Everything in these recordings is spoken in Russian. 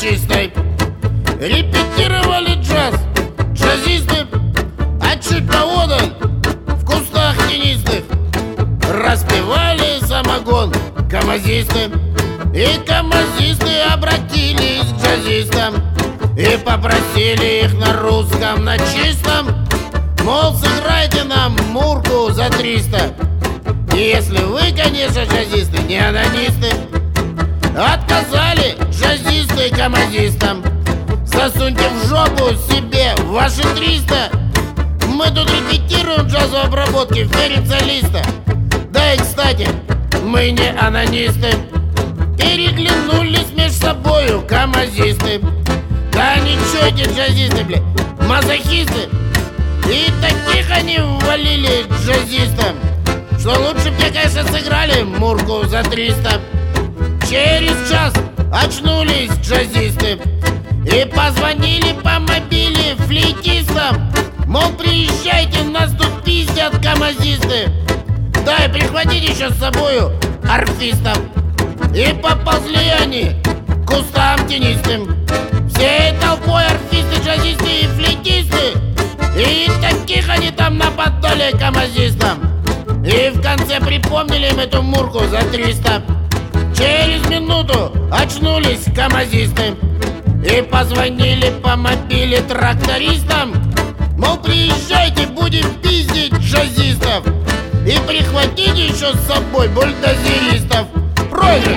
Лучистой. Репетировали джаз джазисты, а чуть поодаль, в кустах тенистых, распевали самогон камазисты. И камазисты обратились к джазистам и попросили их на русском, на чистом, мол, сыграйте нам мурку за 300. Если вы, конечно, джазисты, не анонисты. Отказали джазисты камазистам. Засуньте в жопу себе ваши 300. Мы тут репетируем джазовые обработки, верим солиста. Да и, кстати, мы не анонисты. Переглянулись между собою камазисты. Да ничего эти джазисты, блядь, мазохисты. И таких они ввалили джазистам, что лучше б, конечно, сыграли мурку за 300. Через час очнулись джазисты и позвонили по мобиле флейтистам, мол, приезжайте, нас тут пиздят камазисты. Да и прихватите еще с собою арфистов. И поползли они к кустам тенистым, всей толпой арфисты, джазисты и флейтисты. И таких они там нападали камазистам. И в конце припомнили им эту мурку за 300. Через минуту очнулись камазисты и позвонили по мобиле трактористам, мол, приезжайте, будем пиздить джазистов. И прихватите еще с собой бульдозеристов. Проигрыш!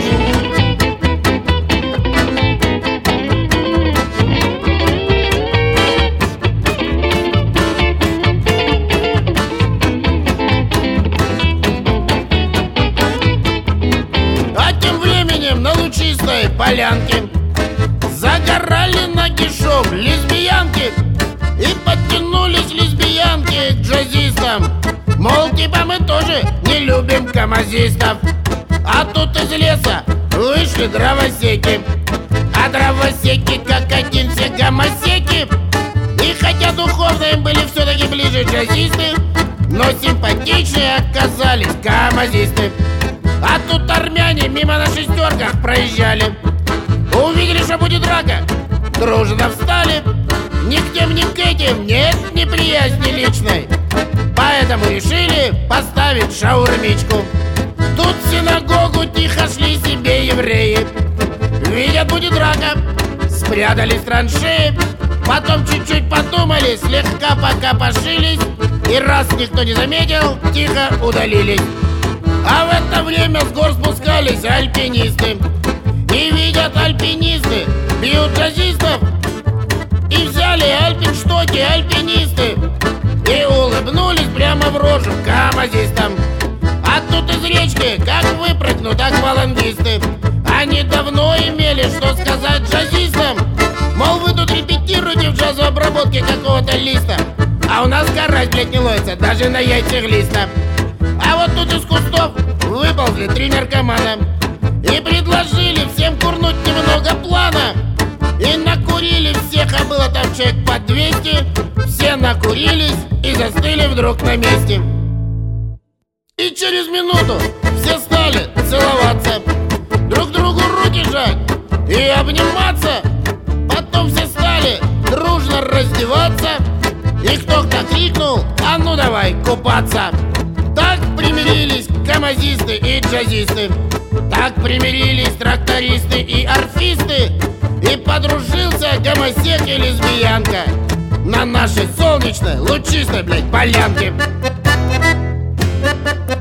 На Лучистой полянке загорали нагишом лесбиянки. И подтянулись лесбиянки к джазистам, мол, типа мы тоже не любим камазистов. А тут из леса вышли дровосеки, а дровосеки как один все гомосеки. И хотя духовно им были все-таки ближе джазисты, но симпатичнее оказались камазисты. А тут армяне мимо на шестерках проезжали, увидели, что будет драка, дружно встали. Ни к тем, ни к этим нет неприязни личной, поэтому решили поставить шаурмичку. Тут в синагогу тихо шли себе евреи. Видят, будет драка, спрятались в траншеи. Потом чуть-чуть подумали, слегка покопошились, и раз никто не заметил, тихо удалились. А в это время с гор спускались альпинисты. И видят альпинисты, бьют джазистов. И взяли альпинштоки альпинисты и улыбнулись прямо в рожу камазистам. А тут из речки как выпрыгнут аквалангисты. Они давно имели что сказать джазистам, мол, вы тут репетируете в джазовой обработке какого-то листа, а у нас карась, блядь, не ловится даже на яйцах листа. А вот тут из кустов выползли 3 наркомана и предложили всем курнуть немного плана. И накурили всех, а было там человек по 200. Все накурились и застыли вдруг на месте. И через минуту все стали целоваться, друг другу руки жать и обниматься. Потом все стали дружно раздеваться, и кто-то крикнул: а ну давай купаться. Так примирились камазисты и джазисты, так примирились трактористы и арфисты. И подружился гомосек и лесбиянка на нашей солнечной, лучистой, блядь, полянке.